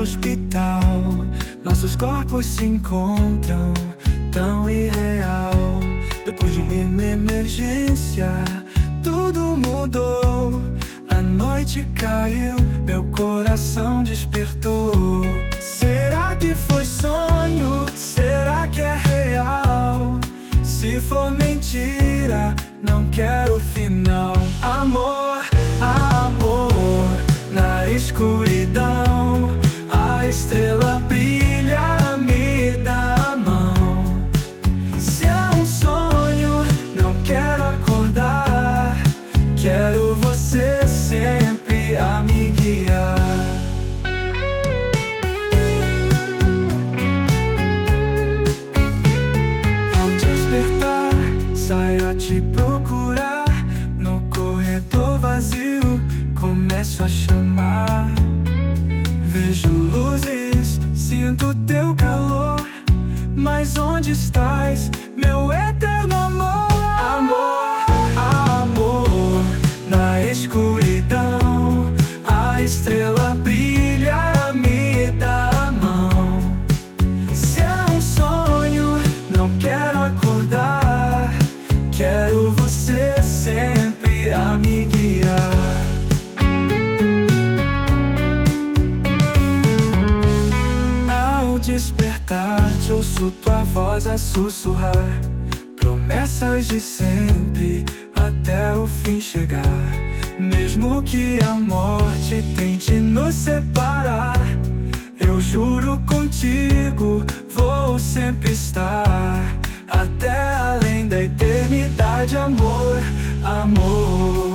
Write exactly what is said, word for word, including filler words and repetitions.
hospital, nossos corpos se encontram, tão irreal. Depois de uma emergência, tudo mudou. A noite caiu, meu coração despertou. Será que foi sonho? Será que é real? Se for mentira, não quero o final. Amor, amor, na escuridão, a estrela brilha, me dá a mão. Se é um sonho, não quero acordar. Quero você sempre a me guiar. Ao despertar, saio a te procurar. No corredor vazio, começo a chamar. Vejo luzes, sinto teu calor. Mas onde estás, meu eterno amor? Amor, amor, na escuridão, a estrela brilha, me dá a mão. Se é um sonho, não quero acordar. Quero você sempre a me guiar. Ao despertar, te ouço tua voz a sussurrar promessas de sempre até o fim chegar. Mesmo que a morte tente nos separar, eu juro contigo, vou sempre estar até além da eternidade. Amor, amor.